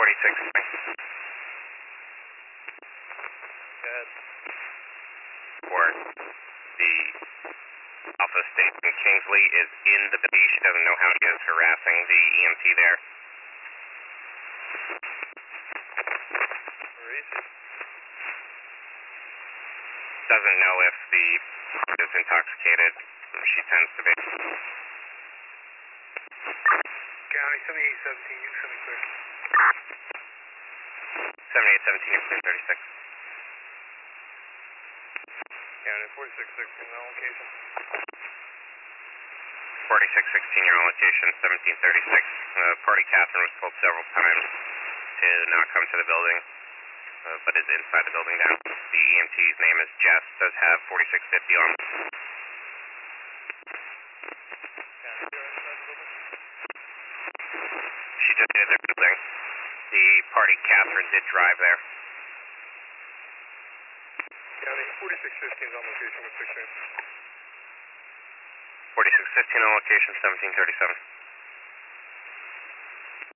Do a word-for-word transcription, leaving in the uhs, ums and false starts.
forty-six. Go ahead. For the Alpha Station, Kingsley is in the B. She doesn't know how he is harassing the E M T there. Where is he? Doesn't know if the is intoxicated. She tends to be. County seventy-eight seventeen, you send me clear. seventy-eight seventeen, you're clear, thirty-six. County forty-six sixteen, on location. forty-six sixteen, you're on location, seventeen thirty-six. Uh, Party Catherine was told several times to not come to the building, uh, but is inside the building now. The E M T's name is Jess, does have forty-six fifty on. County, you're inside the building? She just did their building. The Party Catherine did drive there. County forty-six fifteen on location with six name. forty-six fifteen on location, seventeen thirty-seven.